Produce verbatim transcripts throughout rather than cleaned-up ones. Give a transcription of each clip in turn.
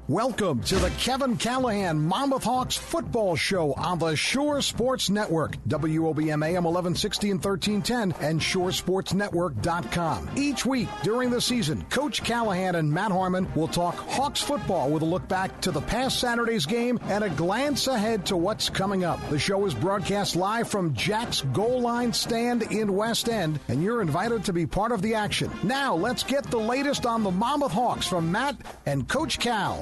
Welcome to the Kevin Callahan Monmouth Hawks football show on the Shore Sports Network, W O B M A M eleven sixty and thirteen ten, and shore sports network dot com. Each week during the season, Coach Callahan and Matt Harmon will talk Hawks football with a look back to the past Saturday's game and a glance ahead to what's coming up. The show is broadcast live from Jack's Goal Line Stand in West End, and you're invited to be part of the action. Now, let's get the latest on the Monmouth Hawks from Matt and Coach Cal.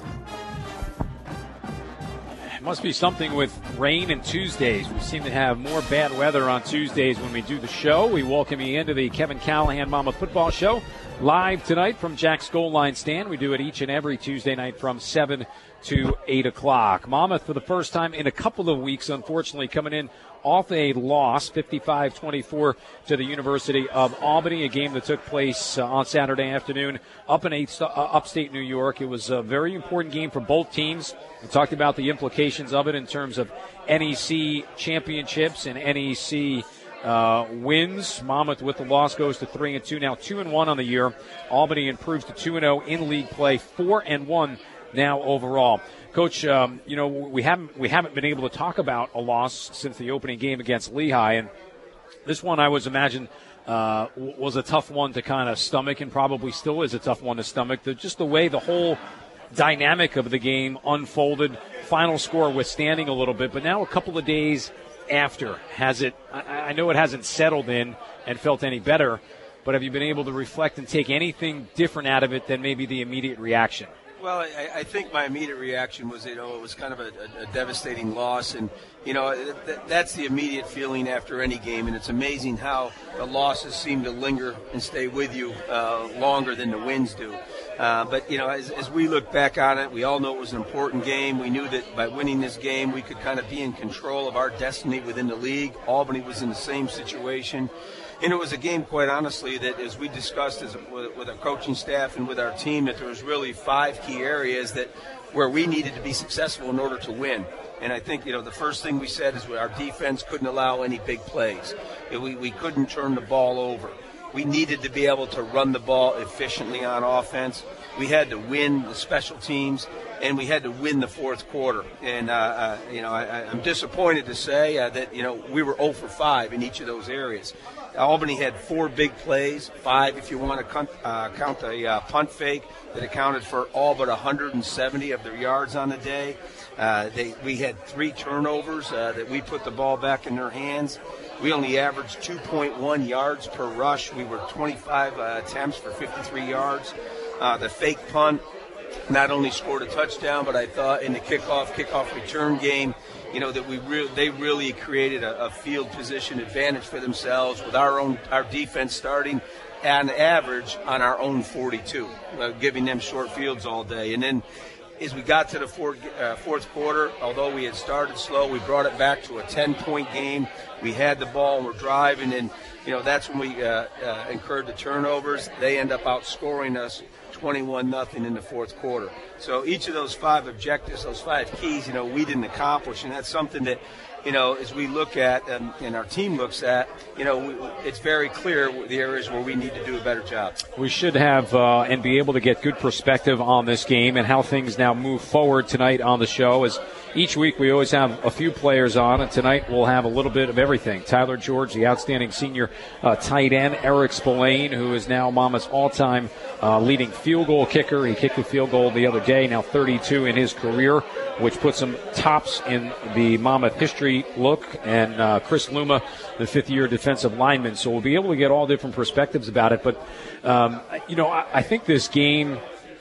Must be something with rain and Tuesdays. We seem to have more bad weather on Tuesdays when we do the show. We welcome you into the Kevin Callahan Monmouth Football Show live tonight from Jack's Goal Line Stand. We do it each and every Tuesday night from seven to eight o'clock. Monmouth, for the first time in a couple of weeks, unfortunately, coming in off a loss, fifty-five twenty-four to the University of Albany, a game that took place uh, on Saturday afternoon up in eight, uh, upstate New York. It was a very important game for both teams. We talked about the implications of it in terms of N E C championships and N E C uh, wins. Monmouth, with the loss, goes to three and two, now two and one on the year. Albany improves to two and zero in league play, four and one now overall. Coach, um, you know, we haven't we haven't been able to talk about a loss since the opening game against Lehigh, and this one I was imagine uh, was a tough one to kind of stomach, and probably still is a tough one to stomach. The, just the way the whole dynamic of the game unfolded, final score withstanding a little bit, but now a couple of days after, has it? I, I know it hasn't settled in and felt any better, but have you been able to reflect and take anything different out of it than maybe the immediate reaction? Well, I, I think my immediate reaction was, you know, it was kind of a, a, a devastating loss. And, you know, th- that's the immediate feeling after any game. And it's amazing how the losses seem to linger and stay with you uh, longer than the wins do. Uh, but, you know, as, as we look back on it, we all know it was an important game. We knew that by winning this game, we could kind of be in control of our destiny within the league. Albany was in the same situation. And it was a game, quite honestly, that as we discussed as a, with, with our coaching staff and with our team, that there was really five key areas that where we needed to be successful in order to win. And I think, you know, the first thing we said is our defense couldn't allow any big plays. We, we couldn't turn the ball over. We needed to be able to run the ball efficiently on offense. We had to win the special teams, and we had to win the fourth quarter. And, uh, uh, you know, I, I'm disappointed to say uh, that, you know, we were zero for five in each of those areas. Albany had four big plays, five if you want to count, uh, count a uh, punt fake that accounted for all but one hundred seventy of their yards on the day. Uh, they, we had three turnovers uh, that we put the ball back in their hands. We only averaged two point one yards per rush. We were twenty-five uh, attempts for fifty-three yards. Uh, the fake punt not only scored a touchdown, but I thought in the kickoff, kickoff return game, you know, that we re- they really created a, a field position advantage for themselves with our own our defense starting on average on our own forty-two, uh, giving them short fields all day. And then as we got to the fourth, uh, fourth quarter, although we had started slow, we brought it back to a ten-point game. We had the ball and we're driving, and, you know, that's when we uh, uh, incurred the turnovers. They end up outscoring us twenty-one nothing in the fourth quarter. So each of those five objectives, those five keys, you know, we didn't accomplish, and that's something that, you know, as we look at and, and our team looks at, you know, we, it's very clear the areas where we need to do a better job. We should have uh, and be able to get good perspective on this game and how things now move forward tonight on the show. As each week we always have a few players on, and tonight we'll have a little bit of everything. Tyler George, the outstanding senior uh, tight end. Eric Spillane, who is now Monmouth's all-time uh, leading field goal kicker. He kicked a field goal the other day, now thirty-two in his career, which puts him tops in the Monmouth history look. And uh, Chris Luma, the fifth-year defensive lineman. So we'll be able to get all different perspectives about it. But, um, you know, I, I think this game,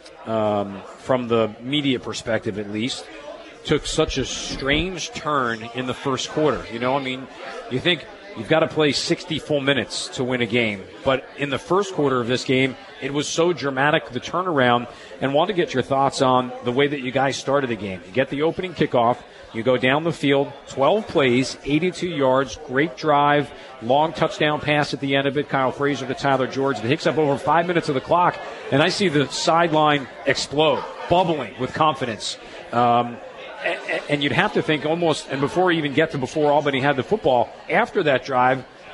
um, from the media perspective at least, took such a strange turn in the first quarter. You know, I mean, you think you've got to play sixty full minutes to win a game. But in the first quarter of this game, it was so dramatic, the turnaround, and want to get your thoughts on the way that you guys started the game. You get the opening kickoff, you go down the field, twelve plays, eighty-two yards, great drive, long touchdown pass at the end of it, Kyle Frazier to Tyler George. It takes up over five minutes of the clock, and I see the sideline explode, bubbling with confidence. Um, And you'd have to think almost, and before you even get to before Albany had the football, after that drive,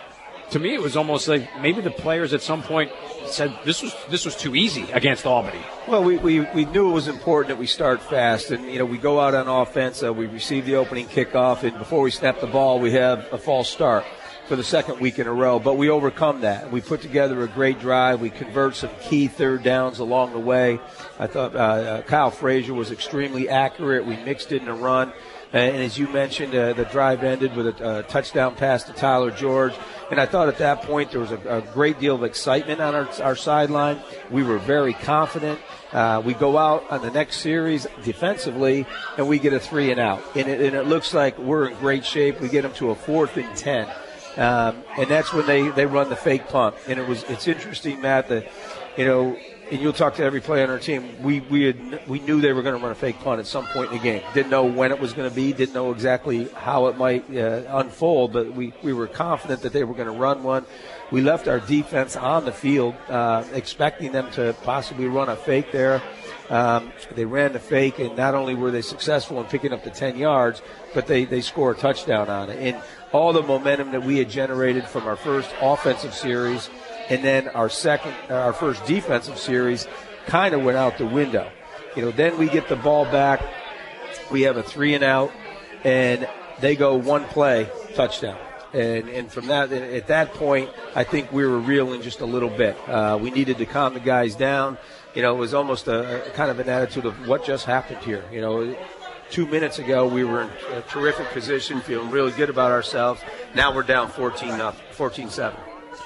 to me, it was almost like maybe the players at some point said this was this was too easy against Albany. Well, we, we, we knew it was important that we start fast. And, you know, we go out on offense. Uh, we receive the opening kickoff. And before we snap the ball, we have a false start for the second week in a row. But we overcome that. We put together a great drive. We convert some key third downs along the way. I thought uh, uh, Kyle Frazier was extremely accurate. We mixed it in a run. Uh, and as you mentioned, uh, the drive ended with a, a touchdown pass to Tyler George. And I thought at that point there was a, a great deal of excitement on our, our sideline. We were very confident. Uh, we go out on the next series defensively, and we get a three and out. And it, and it looks like we're in great shape. We get them to a fourth and ten. Um, and that's when they, they run the fake punt. And it was it's interesting, Matt, that, you know, and you'll talk to every player on our team, we we had, we knew they were going to run a fake punt at some point in the game. Didn't know when it was going to be, didn't know exactly how it might uh, unfold, but we, we were confident that they were going to run one. We left our defense on the field, uh, expecting them to possibly run a fake there. Um, they ran the fake, and not only were they successful in picking up the ten yards, but they, they score a touchdown on it. And all the momentum that we had generated from our first offensive series and then our second, uh, our first defensive series kind of went out the window. You know, then we get the ball back. We have a three and out, and they go one play, touchdown. And and from that, at that point, I think we were reeling just a little bit. Uh, we needed to calm the guys down. You know, it was almost a, a kind of an attitude of what just happened here. You know, two minutes ago we were in a terrific position, feeling really good about ourselves. Now we're down fourteen nothing, fourteen seven.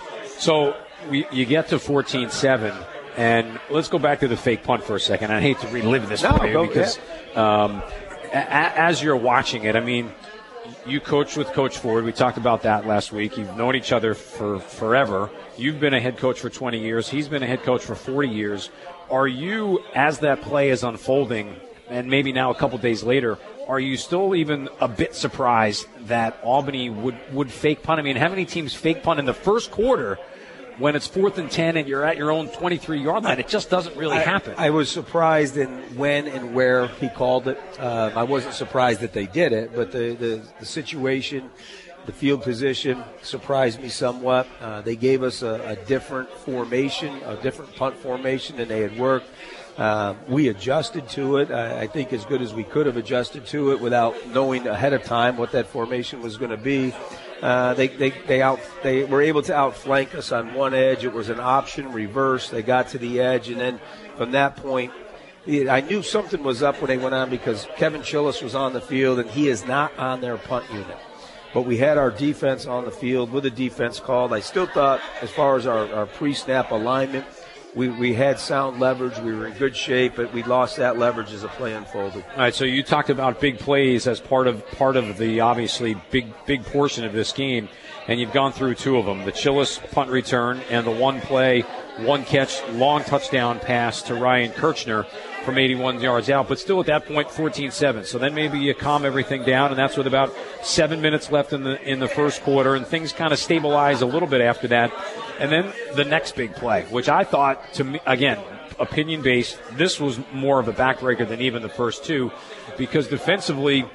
So we, you get to fourteen seven, and let's go back to the fake punt for a second. I hate to relive this no, for you go, because yeah. um, a, a, as you're watching it, I mean, you coached with Coach Ford. We talked about that last week. You've known each other for forever. You've been a head coach for twenty years. He's been a head coach for forty years. Are you, as that play is unfolding, and maybe now a couple days later, are you still even a bit surprised that Albany would, would fake punt? I mean, how many teams fake punt in the first quarter when it's fourth and ten and you're at your own twenty-three-yard line? It just doesn't really I, happen. I was surprised in when and where he called it. Um, I wasn't surprised that they did it, but the, the, the situation, the field position surprised me somewhat. Uh, they gave us a, a different formation, a different punt formation than they had worked. Uh, we adjusted to it, I, I think, as good as we could have adjusted to it without knowing ahead of time what that formation was going to be. Uh, they they they out they were able to outflank us on one edge. It was an option reverse. They got to the edge, and then from that point, it, I knew something was up when they went on because Kevin Chillis was on the field, and he is not on their punt unit. But we had our defense on the field with a defense called. I still thought, as far as our, our pre-snap alignment, we, we had sound leverage. We were in good shape, but we lost that leverage as the play unfolded. All right, so you talked about big plays as part of part of the obviously big big portion of this game, and you've gone through two of them: the Chillis punt return and the one play, one catch, long touchdown pass to Ryan Kirchner from eighty-one yards out. But still, at that point, fourteen seven. So then maybe you calm everything down, and that's with about seven minutes left in the in the first quarter, and things kind of stabilize a little bit after that. And then the next big play, which I thought, to me, again, opinion-based, this was more of a backbreaker than even the first two, because defensively,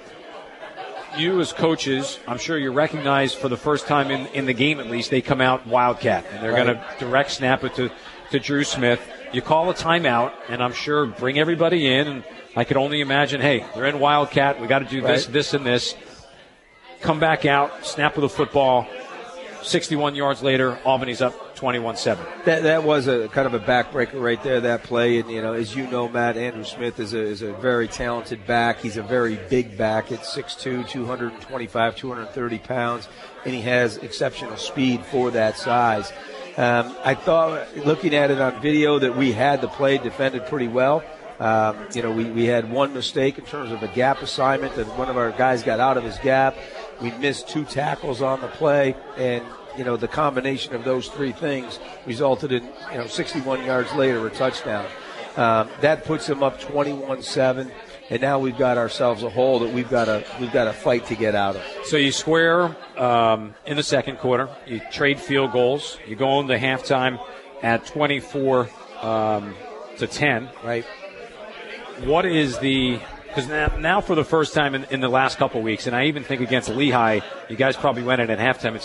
you as coaches, I'm sure you recognize for the first time in, in the game at least, they come out Wildcat, and they're right. going to direct snap it to, to Drew Smith. You call a timeout, and I'm sure bring everybody in, and I could only imagine, hey, they're in Wildcat, we got to do this, right. this, and this. Come back out, snap with the football. sixty-one yards later, Albany's up twenty-one seven. That that was a kind of a backbreaker right there, that play. And, you know, as you know, Matt, Andrew Smith is a, is a very talented back. He's a very big back at six two, two twenty-five, two hundred thirty pounds, and he has exceptional speed for that size. Um, I thought, looking at it on video, that we had the play defended pretty well. Um, you know, we, we had one mistake in terms of a gap assignment, that one of our guys got out of his gap. We missed two tackles on the play, and, you know, the combination of those three things resulted in, you know, sixty-one yards later, a touchdown. Um, that puts him up twenty-one seven, and now we've got ourselves a hole that we've got to we've got to fight to get out of. So you square um, in the second quarter. You trade field goals. You go into halftime at twenty-four um, to ten. Right. What is the – because now, now for the first time in, in the last couple of weeks, and I even think against Lehigh, you guys probably went in at halftime and say, hey,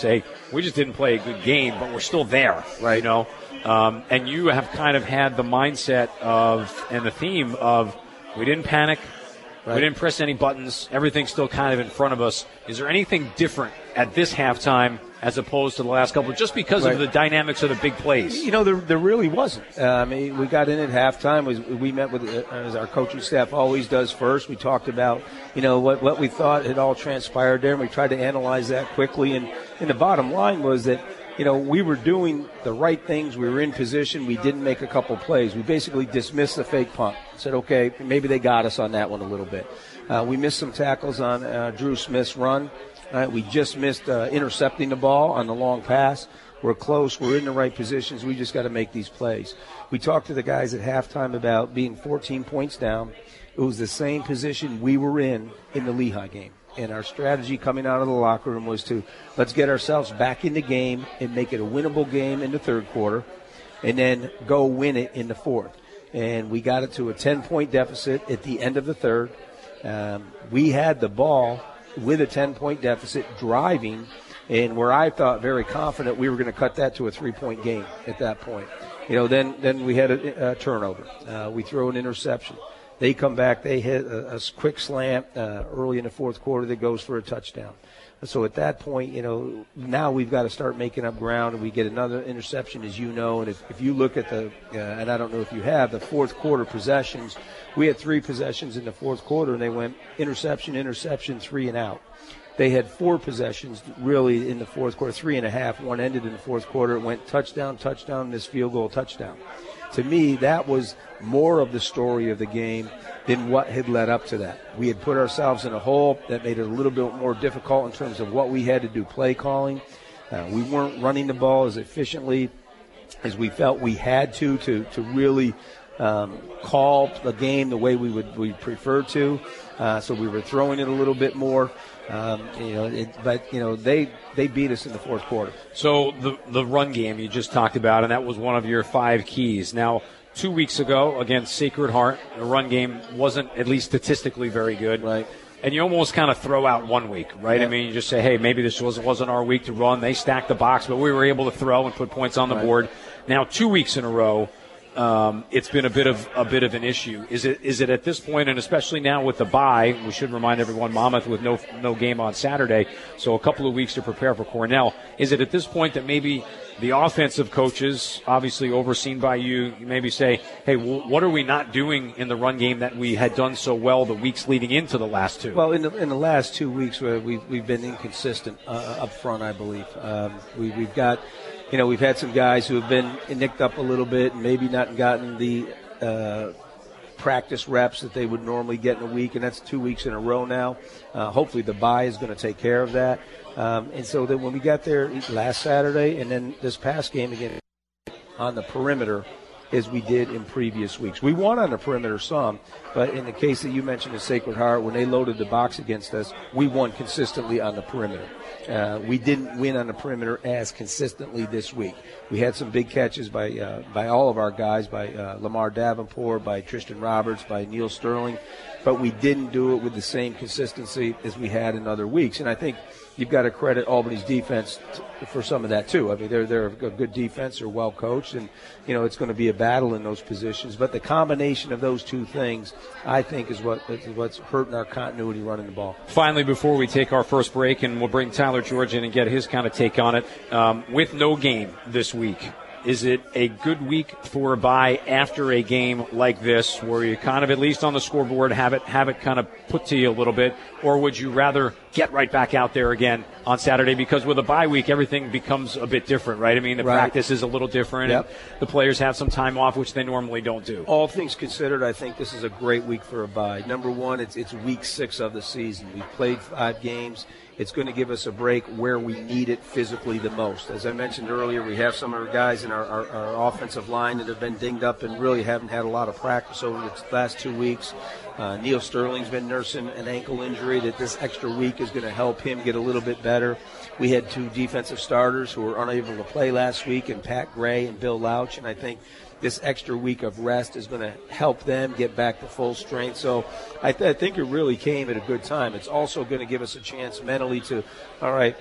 we just didn't play a good game, but we're still there, right? You know, um, and you have kind of had the mindset of and the theme of we didn't panic, right. We didn't press any buttons, everything's still kind of in front of us. Is there anything different at this halftime as opposed to the last couple, just because right. of the dynamics of the big plays? You know, there, there really wasn't. Uh, I mean, we got in at halftime. We, we met with, uh, as our coaching staff always does first. We talked about, you know, what, what we thought had all transpired there, and we tried to analyze that quickly. And, and the bottom line was that, you know, we were doing the right things. We were in position. We didn't make a couple plays. We basically dismissed the fake punt. Said, okay, maybe they got us on that one a little bit. Uh, we missed some tackles on uh, Drew Smith's run. Uh, we just missed uh, intercepting the ball on the long pass. We're close. We're in the right positions. We just got to make these plays. We talked to the guys at halftime about being fourteen points down. It was the same position we were in in the Lehigh game. And our strategy coming out of the locker room was to let's get ourselves back in the game and make it a winnable game in the third quarter and then go win it in the fourth. And we got it to a ten-point deficit at the end of the third. Um, we had the ball with a ten-point deficit driving, and where I thought very confident we were going to cut that to a three-point game at that point. You know, then, then we had a, a turnover. Uh, we throw an interception. They come back. They hit a, a quick slant uh, early in the fourth quarter that goes for a touchdown. So at that point, you know, now we've got to start making up ground, and we get another interception, as you know. And if, if you look at the, uh, and I don't know if you have, the fourth quarter possessions, we had three possessions in the fourth quarter, and they went interception, interception, three and out. They had four possessions really in the fourth quarter, three and a half. One ended in the fourth quarter. It went touchdown, touchdown, missed field goal, touchdown. To me, that was more of the story of the game than what had led up to that. We had put ourselves in a hole that made it a little bit more difficult in terms of what we had to do play calling. Uh, we weren't running the ball as efficiently as we felt we had to to, to really um, call the game the way we would we prefer to. Uh, so we were throwing it a little bit more. Um, you know, it, but you know they they beat us in the fourth quarter. So the the run game you just talked about, and that was one of your five keys. Now, two weeks ago against Sacred Heart, the run game wasn't, at least statistically, very good. Right. And you almost kind of throw out one week, right? Yeah. I mean, you just say, hey, maybe this wasn't wasn't our week to run. They stacked the box, but we were able to throw and put points on the right. board. Now, two weeks in a row. Um, it's been a bit of a bit of an issue. Is it is it at this point, and especially now with the bye, we should remind everyone Monmouth with no no game on Saturday, so a couple of weeks to prepare for Cornell. Is it at this point that maybe the offensive coaches, obviously overseen by you, maybe say, hey, w- what are we not doing in the run game that we had done so well the weeks leading into the last two? Well, in the, in the last two weeks, uh, we've, we've been inconsistent uh, up front, I believe. Um, we, we've got... You know, we've had some guys who have been nicked up a little bit and maybe not gotten the uh, practice reps that they would normally get in a week, and that's two weeks in a row now. Uh, hopefully the bye is going to take care of that. Um, and so that when we got there last Saturday and then this past game again on the perimeter, as we did in previous weeks. We won on the perimeter some, but in the case that you mentioned, the Sacred Heart, when they loaded the box against us, we won consistently on the perimeter. Uh, we didn't win on the perimeter as consistently this week. We had some big catches by uh, by all of our guys, by uh, Lamar Davenport, by Tristan Roberts, by Neil Sterling, but we didn't do it with the same consistency as we had in other weeks. And I think you've got to credit Albany's defense t- for some of that too. I mean, they're they're a good defense, they're well coached, and you know it's going to be a battle in those positions. But the combination of those two things, I think, is what is what's hurting our continuity running the ball. Finally, before we take our first break, and we'll bring Tyler George in and get his kind of take on it, um, with no game this week, is it a good week for a bye after a game like this, where you kind of, at least on the scoreboard, have it have it kind of put to you a little bit, or would you rather get right back out there again on Saturday? Because with a bye week, everything becomes a bit different, right? I mean, the right. practice is a little different, yep. and the players have some time off, which they normally don't do. All things considered, I think this is a great week for a bye. Number one, it's it's week six of the season. We've played five games. It's going to give us a break where we need it physically the most. As I mentioned earlier, we have some of our guys in our, our, our offensive line that have been dinged up and really haven't had a lot of practice over the last two weeks. Uh, Neil Sterling's been nursing an ankle injury that this extra week is going to help him get a little bit better. We had two defensive starters who were unable to play last week, and Pat Gray and Bill Lauch, and I think this extra week of rest is going to help them get back to full strength. So I, th- I think it really came at a good time. It's also going to give us a chance mentally to, all right,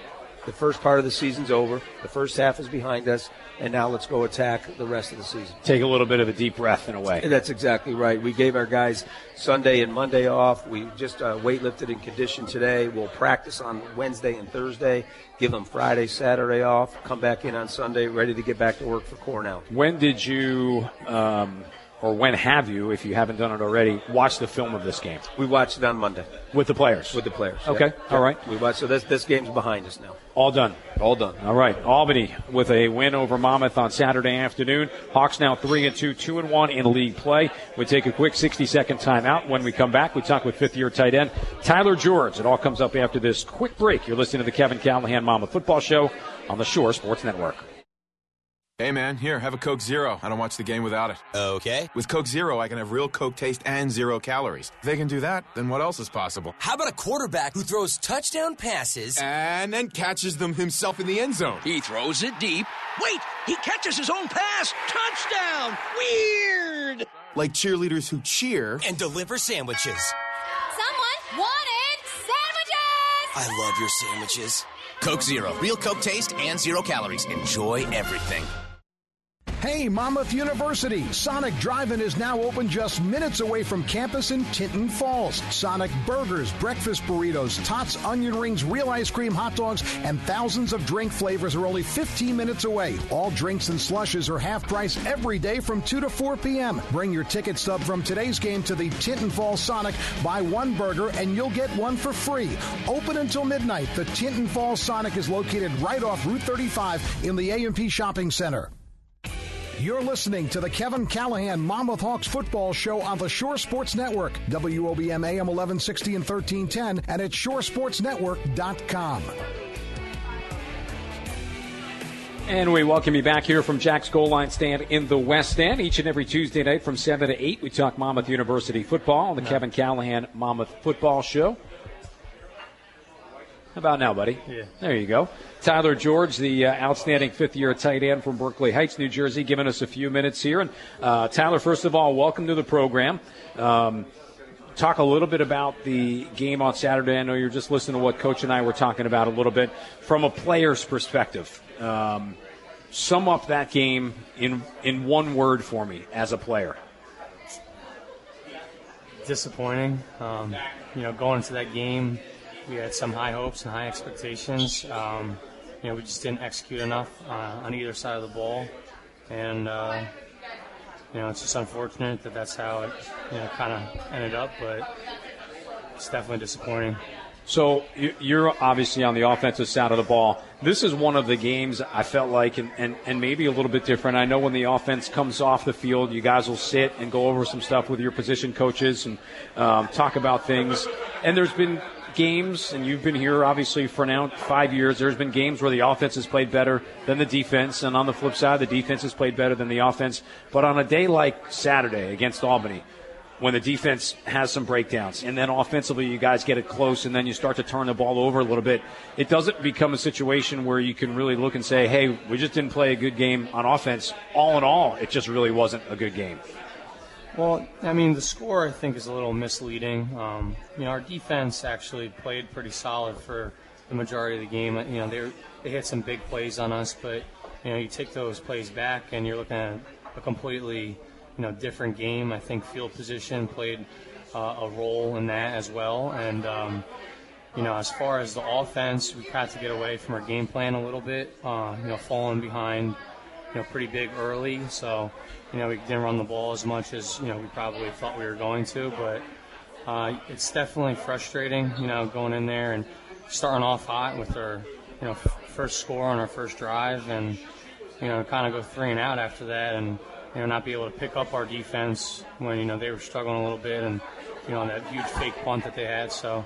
the first part of the season's over. The first half is behind us, and now let's go attack the rest of the season. Take a little bit of a deep breath in a way. That's exactly right. We gave our guys Sunday and Monday off. We just uh, weightlifted and conditioned today. We'll practice on Wednesday and Thursday, give them Friday, Saturday off, come back in on Sunday, ready to get back to work for Cornell. When did you, um, or when have you, if you haven't done it already, watch the film of this game? We watched it on Monday. With the players? With the players. Okay, yeah. all right. We watched, so this, this game's behind us now. All done. All done. All right. Albany with a win over Monmouth on Saturday afternoon. Hawks now three and two, two and one in league play. We take a quick sixty-second timeout. When we come back, we talk with fifth-year tight end Tyler George. It all comes up after this quick break. You're listening to the Kevin Callahan Monmouth Football Show on the Shore Sports Network. Hey, man, here, have a Coke Zero. I don't watch the game without it. Okay. With Coke Zero, I can have real Coke taste and zero calories. If they can do that, then what else is possible? How about a quarterback who throws touchdown passes and then catches them himself in the end zone? He throws it deep. Wait, he catches his own pass. Touchdown. Weird. Like cheerleaders who cheer and deliver sandwiches. Someone wanted sandwiches! I love your sandwiches. Coke Zero. Real Coke taste and zero calories. Enjoy everything. Hey, Monmouth University! Sonic Drive-In is now open just minutes away from campus in Tinton Falls. Sonic burgers, breakfast burritos, tots, onion rings, real ice cream, hot dogs, and thousands of drink flavors are only fifteen minutes away. All drinks and slushes are half price every day from two to four p.m. Bring your ticket stub from today's game to the Tinton Falls Sonic. Buy one burger and you'll get one for free. Open until midnight. The Tinton Falls Sonic is located right off Route thirty-five in the A and P Shopping Center. You're listening to the Kevin Callahan Monmouth Hawks Football Show on the Shore Sports Network, W O B M A M eleven sixty and thirteen ten, and at shore sports network dot com. And we welcome you back here from Jack's Goal Line Stand in the West End. Each and every Tuesday night from seven to eight, we talk Monmouth University football on the yeah. Kevin Callahan Monmouth Football Show. How about now, buddy? Yeah. There you go. Tyler George, the uh, outstanding fifth-year tight end from Berkeley Heights, New Jersey, giving us a few minutes here. And uh, Tyler, first of all, welcome to the program. Um, talk a little bit about the game on Saturday. I know you're just listening to what Coach and I were talking about a little bit from a player's perspective. Um, sum up that game in in one word for me as a player. Disappointing. Um, you know, going into that game, we had some high hopes and high expectations. Um, you know, we just didn't execute enough uh, on either side of the ball. And, uh, you know, it's just unfortunate that that's how it, you know, kind of ended up. But it's definitely disappointing. So you're obviously on the offensive side of the ball. This is one of the games I felt like, and, and, and maybe a little bit different. I know when the offense comes off the field, you guys will sit and go over some stuff with your position coaches and um, talk about things. And there's been games, and you've been here obviously for now five years, there's been games where the offense has played better than the defense, and on the flip side, the defense has played better than the offense. But on a day like Saturday against Albany, when the defense has some breakdowns, and then offensively you guys get it close, and then you start to turn the ball over a little bit, it doesn't become a situation where you can really look and say, hey, we just didn't play a good game on offense. All in all, it just really wasn't a good game. Well, I mean, the score, I think, is a little misleading. Um, you know, our defense actually played pretty solid for the majority of the game. You know, they they hit some big plays on us, but, you know, you take those plays back and you're looking at a completely, you know, different game. I think field position played uh, a role in that as well. And, um, you know, as far as the offense, we had to get away from our game plan a little bit, uh, you know, falling behind, you know, pretty big early. So, you know, we didn't run the ball as much as, you know, we probably thought we were going to. But uh, it's definitely frustrating, you know, going in there and starting off hot with our, you know, f- first score on our first drive and, you know, kind of go three and out after that and, you know, not be able to pick up our defense when, you know, they were struggling a little bit and, you know, that huge fake punt that they had. So,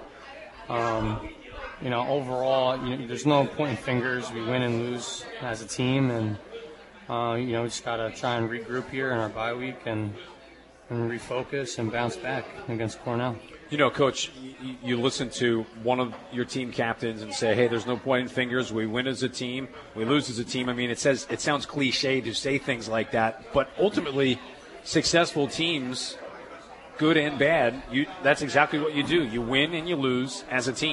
um, you know, overall, you know, there's no pointing fingers. We win and lose as a team, and, uh, you know, we just got to try and regroup here in our bye week and, and refocus and bounce back against Cornell. You know, Coach, you, you listen to one of your team captains and say, hey, there's no pointing fingers. We win as a team. We lose as a team. I mean, it says it sounds cliche to say things like that, but ultimately successful teams, good and bad, you, that's exactly what you do. You win and you lose as a team.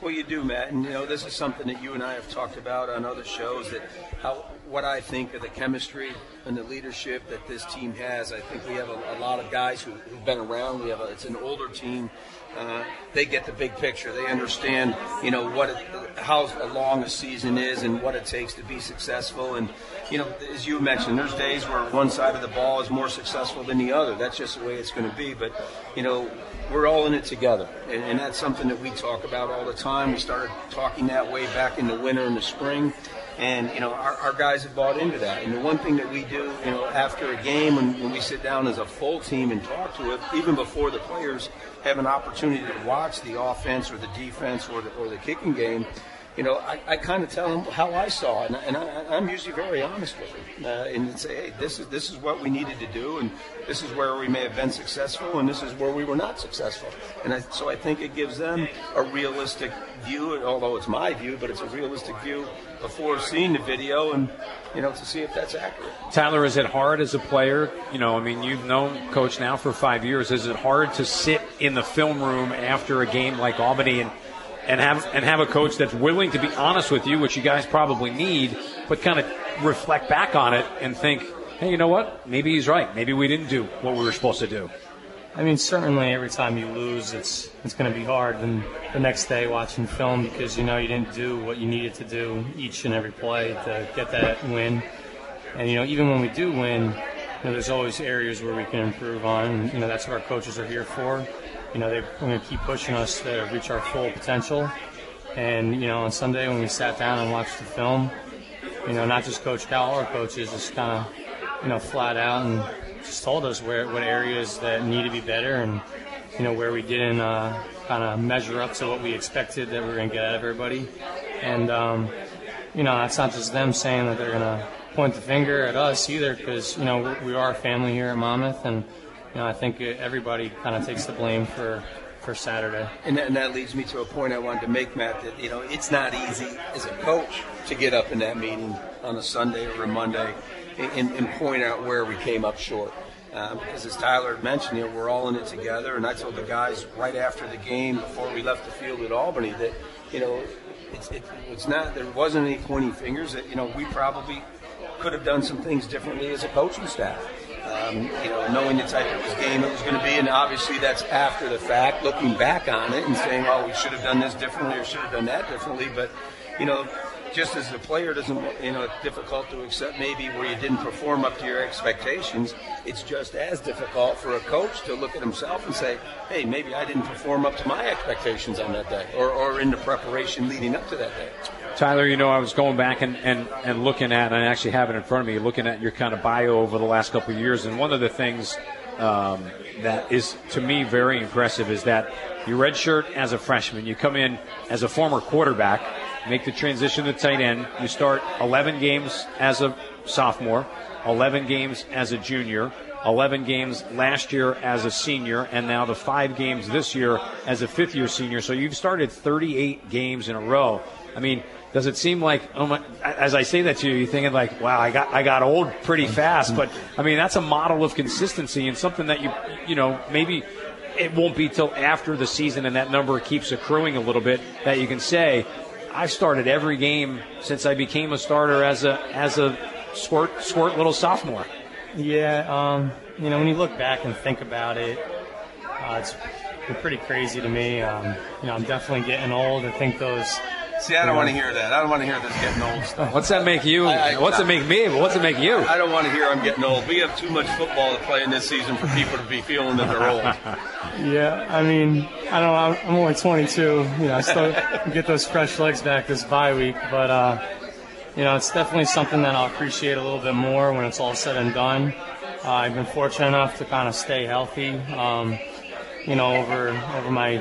Well, you do, Matt, and you know this is something that you and I have talked about on other shows. That how what I think of the chemistry and the leadership that this team has. I think we have a, a lot of guys who, who've been around. We have a, it's an older team. Uh, they get the big picture. They understand, you know, what it, how long a season is and what it takes to be successful. And you know, as you mentioned, there's days where one side of the ball is more successful than the other. That's just the way it's going to be. But you know, we're all in it together, and, and that's something that we talk about all the time. We started talking that way back in the winter and the spring, and you know, our, our guys have bought into that. And the one thing that we do, you know, after a game, when, when we sit down as a full team and talk to it, even before the players have an opportunity to watch the offense or the defense or the, or the kicking game, you know, I, I kind of tell them how I saw it, and, and I, I'm usually very honest with them, uh, and say, hey, this is this is what we needed to do, and this is where we may have been successful, and this is where we were not successful. And I, so I think it gives them a realistic view, although it's my view, but it's a realistic view before seeing the video, and you know, to see if that's accurate. Tyler, is it hard as a player? You know, I mean, you've known Coach now for five years. Is it hard to sit in the film room after a game like Albany and and have and have a coach that's willing to be honest with you, which you guys probably need, but kind of reflect back on it and think, hey, you know what? Maybe he's right. Maybe we didn't do what we were supposed to do. I mean, certainly every time you lose, it's it's going to be hard. And the next day watching film, because you know you didn't do what you needed to do each and every play to get that win. And you know, even when we do win, you know, there's always areas where we can improve on. And, you know, that's what our coaches are here for. You know, they're going to keep pushing us to reach our full potential. And, you know, on Sunday when we sat down and watched the film, you know, not just Coach Cal, our coaches just kind of, you know, flat out and just told us where what areas that need to be better and, you know, where we didn't uh, kind of measure up to what we expected that we were going to get out of everybody. And, um, you know, that's not just them saying that they're going to point the finger at us either, because, you know, we are a family here at Monmouth, and you know, I think everybody kind of takes the blame for, for Saturday. And that, and that leads me to a point I wanted to make, Matt, that, you know, it's not easy as a coach to get up in that meeting on a Sunday or a Monday and, and point out where we came up short. Uh, because as Tyler mentioned, you know, we're all in it together. And I told the guys right after the game, before we left the field at Albany, that, you know, it's, it, it's not, there wasn't any pointing fingers. That, you know, we probably could have done some things differently as a coaching staff. Um, you know, knowing the type of game it was going to be, and obviously that's after the fact, looking back on it and saying, oh, we should have done this differently or should have done that differently. But, you know, just as the player doesn't, you know, it's difficult to accept maybe where you didn't perform up to your expectations, it's just as difficult for a coach to look at himself and say, hey, maybe I didn't perform up to my expectations on that day or, or in the preparation leading up to that day. Tyler, you know, I was going back and, and, and looking at, and I actually have it in front of me, looking at your kind of bio over the last couple of years. And one of the things um, that is, to me, very impressive is that you redshirt as a freshman. You come in as a former quarterback, make the transition to tight end. You start eleven games as a sophomore, eleven games as a junior, eleven games last year as a senior, and now the five games this year as a fifth-year senior. So you've started thirty-eight games in a row. I mean, does it seem like, oh my, as I say that to you, you're thinking like, wow, I got I got old pretty fast. But, I mean, that's a model of consistency and something that, you you know, maybe it won't be till after the season and that number keeps accruing a little bit that you can say, I've started every game since I became a starter as a as a squirt, squirt little sophomore. Yeah, um, you know, when you look back and think about it, uh, it's pretty crazy to me. Um, you know, I'm definitely getting old. I think those... See, I don't want to hear that. I don't want to hear this getting old stuff. What's that make you? I, I, what's it make me? But what's it make you? I don't want to hear I'm getting old. We have too much football to play in this season for people to be feeling that they're old. Yeah, I mean, I don't know. I'm only twenty-two. You know, I still get those fresh legs back this bye week. But, uh, you know, it's definitely something that I'll appreciate a little bit more when it's all said and done. Uh, I've been fortunate enough to kind of stay healthy, um, you know, over over my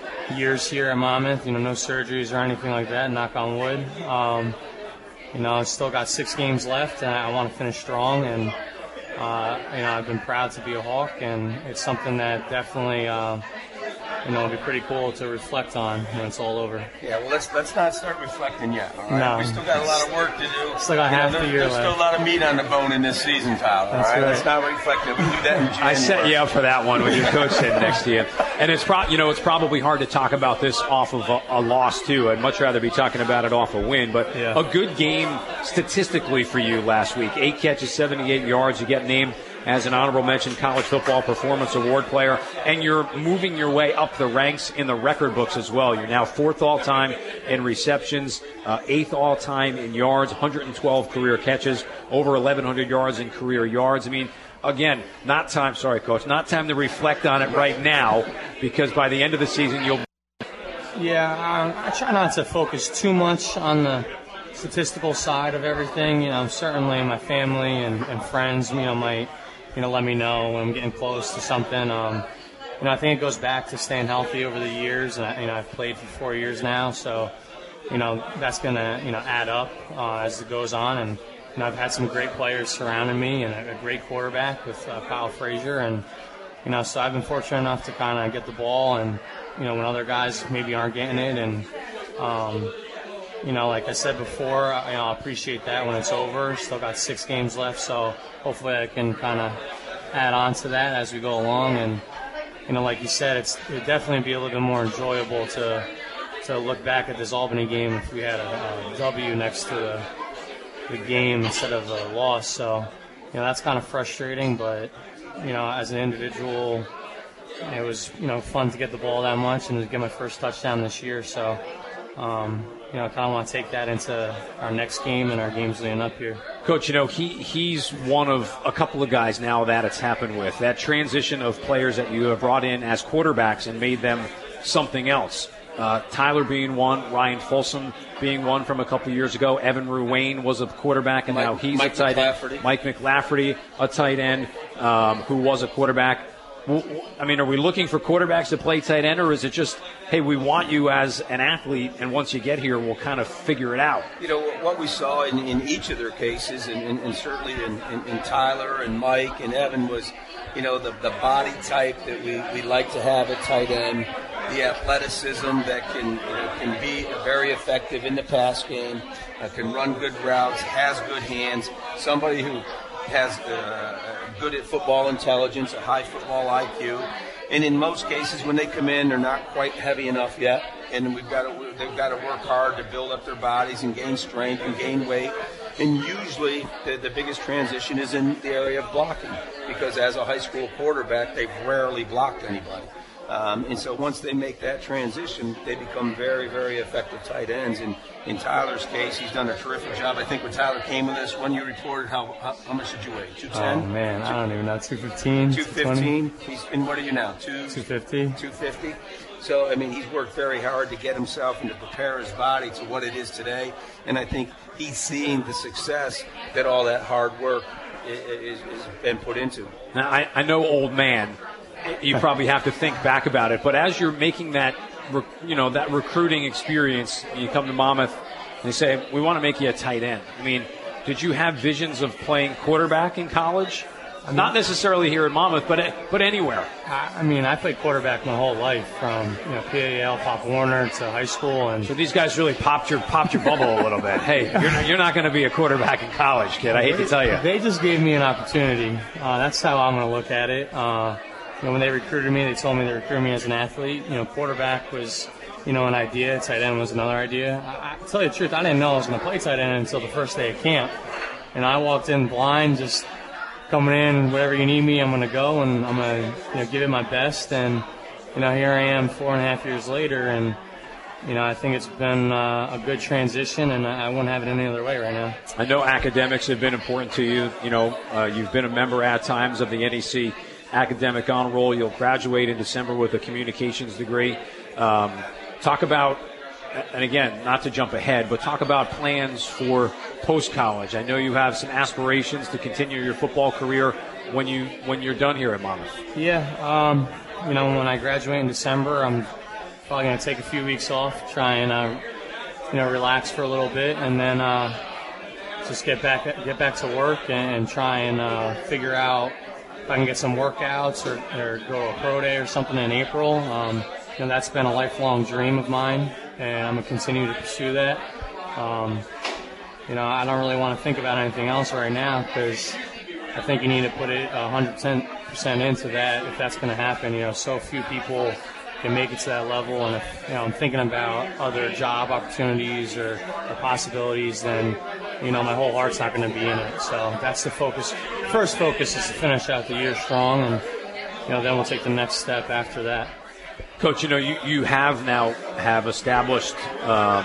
years here at Monmouth, you know, no surgeries or anything like that, knock on wood. Um, you know, I've still got six games left, and I want to finish strong, and, uh, you know, I've been proud to be a Hawk, and it's something that definitely, uh, you know, it'll be pretty cool to reflect on when it's all over. Yeah, well, let's let's not start reflecting yet. All right? No. We still got a lot of work to do. Still got half you know, the year There's left. still a lot of meat on the bone in this season, Tyler. That's all right? right. Let's not reflect it. We do that in January. I set you up for that one with your coach sitting next to you. And it's pro- you know, it's probably hard to talk about this off of a, a loss, too. I'd much rather be talking about it off a win. But Yeah. a good game statistically for you last week. Eight catches, seventy-eight yards. You get named as an honorable mention College Football Performance Award player. And you're moving your way up the ranks in the record books as well. You're now fourth all-time in receptions, uh, eighth all-time in yards, one hundred twelve career catches, over eleven hundred yards in career yards. I mean, again, not time, sorry, Coach, not time to reflect on it right now, because by the end of the season, you'll. Yeah, I, I try not to focus too much on the statistical side of everything. You know, certainly my family and, and friends, you know, might, you know, let me know when I'm getting close to something. Um, you know, I think it goes back to staying healthy over the years, and I, you know, I've played for four years now, so, you know, that's gonna, you know, add up uh, as it goes on. And you know, I've had some great players surrounding me and a, a great quarterback with uh, Kyle Frazier, and you know, so I've been fortunate enough to kind of get the ball, and you know, when other guys maybe aren't getting it, and um, you know, like I said before, I, you know, I appreciate that when it's over. Still got six games left, so hopefully I can kind of add on to that as we go along. And you know, like you said, it's it'd definitely be a little bit more enjoyable to to look back at this Albany game if we had a, a W next to the, the game instead of a loss. So you know, that's kind of frustrating, but you know, as an individual, it was, you know, fun to get the ball that much and to get my first touchdown this year. So, um, you know, I kind of want to take that into our next game and our games leading up here. Coach, you know, he he's one of a couple of guys now that it's happened with. That transition of players that you have brought in as quarterbacks and made them something else. Uh, Tyler being one, Ryan Folsom being one from a couple years ago. Evan Ruane was a quarterback, and Mike, now he's Mike a tight McLafferty. end. Mike McLafferty, a tight end, um, who was a quarterback. I mean, are we looking for quarterbacks to play tight end, or is it just, hey, we want you as an athlete, and once you get here, we'll kind of figure it out? You know, what we saw in, in each of their cases, and, and, and certainly in, in, in Tyler and Mike and Evan, was, you know, the, the body type that we, we like to have at tight end, the athleticism that can, you know, can be very effective in the pass game, uh, can run good routes, has good hands, somebody who has uh, good at football intelligence, a high football I Q. And in most cases, when they come in, they're not quite heavy enough yet, and we've got to, they've got to work hard to build up their bodies and gain strength and gain weight. And usually, the, the biggest transition is in the area of blocking, because as a high school quarterback, they've rarely blocked anybody. Um, and so once they make that transition, they become very, very effective tight ends. And in Tyler's case, he's done a terrific job. I think when Tyler came with us, when you reported, how how, how much did you weigh? two ten? Oh, man, I don't even know. two fifteen? two fifteen. He's, and what are you now? Two, two fifty. two fifty. So, I mean, he's worked very hard to get himself and to prepare his body to what it is today. And I think he's seeing the success that all that hard work is, is, is been put into. Now, I, I know, old man, you probably have to think back about it, but as you're making that, you know, that recruiting experience, you come to Monmouth and they say, we want to make you a tight end. I mean, did you have visions of playing quarterback in college? I mean, not necessarily here at Monmouth, but but anywhere. I, I mean, I played quarterback my whole life, from you know P A L, Pop Warner to high school, and so these guys really popped your popped your bubble a little bit. Hey, you're not, you're not going to be a quarterback in college, kid. I hate to tell you. They just gave me an opportunity. Uh, that's how I'm going to look at it. Uh, you know, when they recruited me, they told me they recruited me as an athlete. You know, quarterback was, you know, an idea. Tight end was another idea. I, I to tell you the truth, I didn't know I was going to play tight end until the first day of camp, and I walked in blind, just coming in, whatever you need me, I'm going to go, and I'm going to, you know, give it my best. And, you know, here I am four and a half years later, and, you know, I think it's been uh, a good transition, and I wouldn't have it any other way right now. I know academics have been important to you. You know, uh, you've been a member at times of the N E C Academic Honor Roll. You'll graduate in December with a communications degree. Um, talk about, and again, not to jump ahead, but talk about plans for post-college. I know you have some aspirations to continue your football career when, you, when you're done here at Monmouth. Yeah, um, you know, when I graduate in December, I'm probably going to take a few weeks off, try and, uh, you know, relax for a little bit, and then uh, just get back get back to work and, and try and uh, figure out if I can get some workouts or, or go a pro day or something in April. Um, know, that's been a lifelong dream of mine, and I'm going to continue to pursue that. Um, you know, I don't really want to think about anything else right now because I think you need to put it one hundred ten percent into that if that's going to happen. You know, so few people can make it to that level, and if, you know, I'm thinking about other job opportunities or, or possibilities, then, you know, my whole heart's not going to be in it. So that's the focus. First focus is to finish out the year strong, and, you know, then we'll take the next step after that. Coach, you know, you, you have now have established um,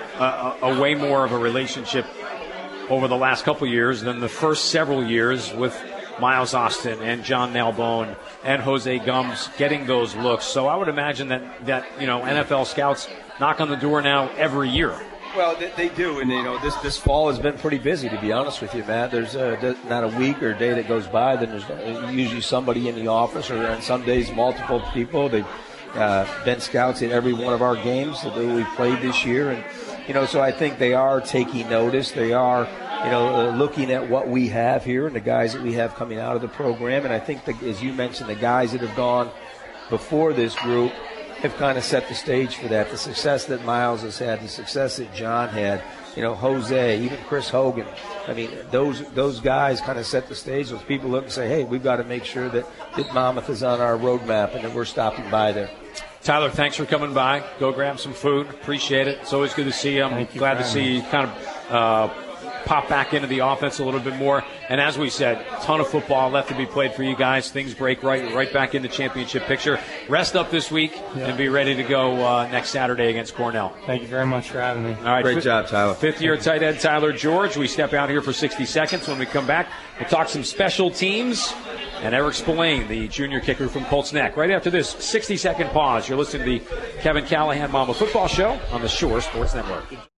a, a way more of a relationship over the last couple of years than the first several years with Miles Austin and John Nalbone and Jose Gums getting those looks. So I would imagine that, that you know, N F L scouts knock on the door now every year. Well, they, they do, and you know this this fall has been pretty busy, to be honest with you, Matt. There's uh, not a week or a day that goes by that there's usually somebody in the office, or on some days multiple people. They've uh, been scouts at every one of our games that we played this year, and you know, so I think they are taking notice. They are, you know, uh, looking at what we have here and the guys that we have coming out of the program, and I think, the, as you mentioned, the guys that have gone before this group have kind of set the stage for that. The success that Miles has had, the success that John had, you know, Jose, even Chris Hogan. I mean, those those guys kind of set the stage. Those people look and say, hey, we've got to make sure that, that Monmouth is on our roadmap and that we're stopping by there. Tyler, thanks for coming by. Go grab some food. Appreciate it. It's always good to see you. I'm Thank you glad to for see you kind of uh, pop back into the offense a little bit more. And as we said, ton of football left to be played for you guys. Things break right right back in the championship picture. Rest up this week yeah. and be ready to go uh, next Saturday against Cornell. Thank you very much for having me. All right, Great fifth, job, Tyler. Fifth-year tight end Tyler George. We step out here for sixty seconds. When we come back, we'll talk some special teams. And Eric Spillane, the junior kicker from Colts Neck. Right after this sixty-second pause, you're listening to the Kevin Callahan Mama Football Show on the Shore Sports Network.